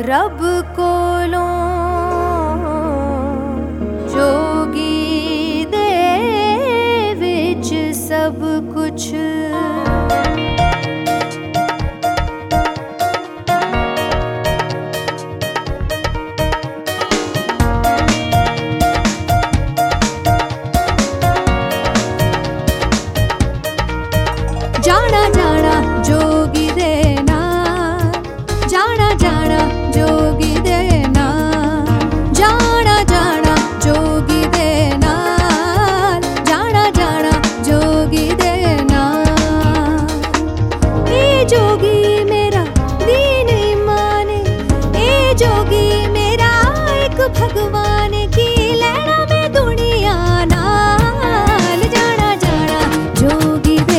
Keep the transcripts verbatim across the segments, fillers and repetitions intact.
रब कोलों जोगी दे विच सब कुछ। जाना जाना जोगी दे नाल, जाना जाना जोगी दे नाल, जाना जाना जोगी दे नाल, जाना जाना जोगी दे नाल। ए जोगी मेरा दीन ईमान, ए जोगी मेरा एक भगवान की लैना में दुनिया नाल। जाना जाना जोगी दे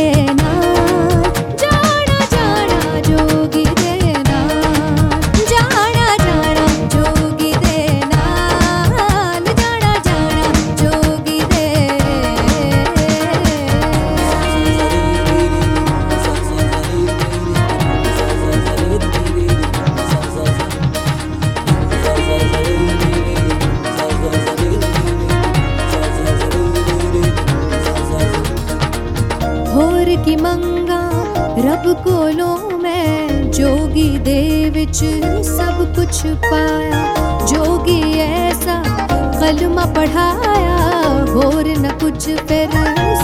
होर की मंगा रब कोलों मैं, जोगी दे विच सब कुछ पाया। जोगी ऐसा कलमा पढ़ाया, होर न कुछ फिर